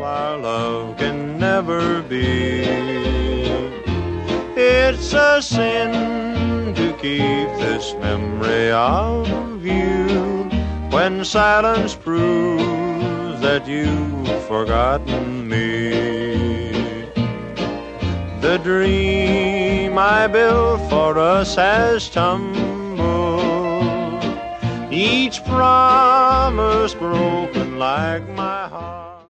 our love can never be. It's a sin to keep this memory of you when silence proves that you've forgotten me. The dream I built for us has tumbled, each promise broken like my heart.